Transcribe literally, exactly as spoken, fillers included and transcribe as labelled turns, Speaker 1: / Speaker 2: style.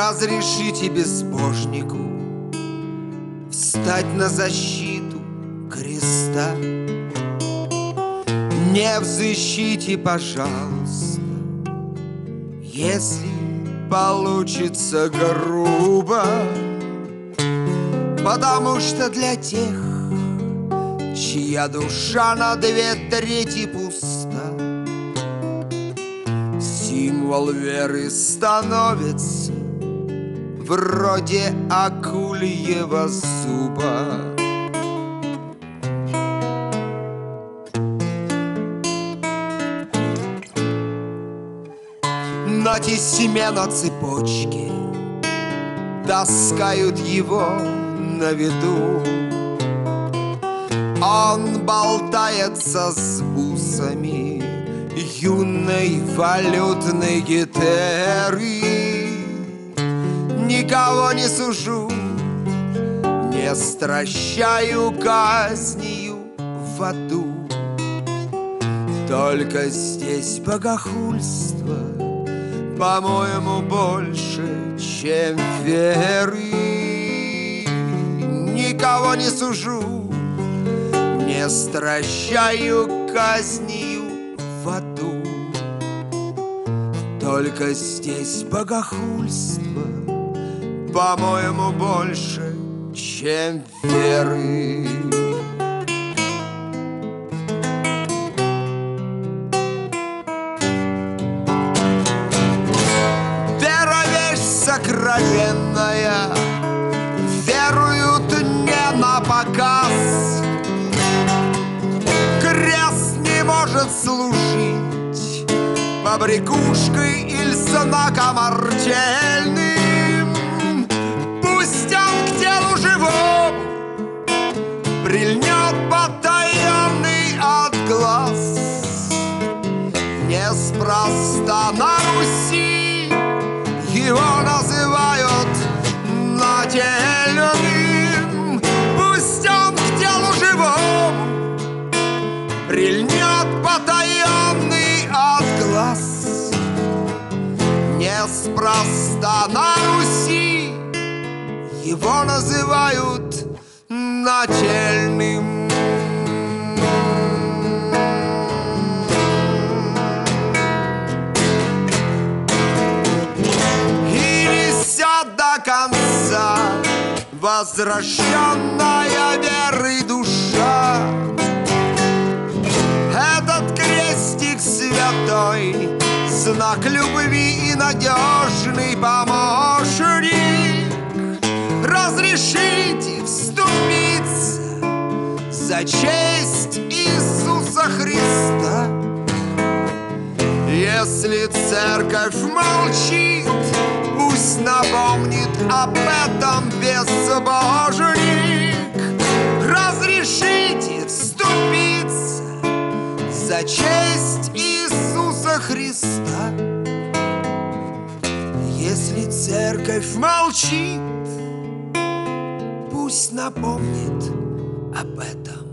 Speaker 1: Разрешите безбожнику встать на защиту креста. Не взыщите, пожалуйста, если получится грубо, потому что для тех, чья душа на две трети пуста, символ веры становится вроде акульего зуба. Нати семя на цепочке таскают его на виду. Он болтается с бусами юной валютной гитары. Никого не сужу, не стращаю казнью в аду. Только здесь богохульство, по-моему, больше, чем веры. Никого не сужу, не стращаю казнью в аду. Только здесь богохульство, по-моему, больше, чем веры. Вера — вещь сокровенная, веруют не на показ. Крест не может служить побрякушкой или знаком артельным. Пусть он к телу живому прильнет потаенный от глаз. Неспроста на Руси его называют нательным. Пусть он к телу живому прильнет потаенный от глаз. Неспроста на Руси его называют нательным. И несет до конца возвращенная верой душа этот крестик святой, знак любви и надежный помощник. Разрешите вступиться за честь Иисуса Христа. Если церковь молчит, пусть напомнит об этом безбожник. Разрешите вступиться за честь Иисуса Христа. Если церковь молчит, пусть напомнит об этом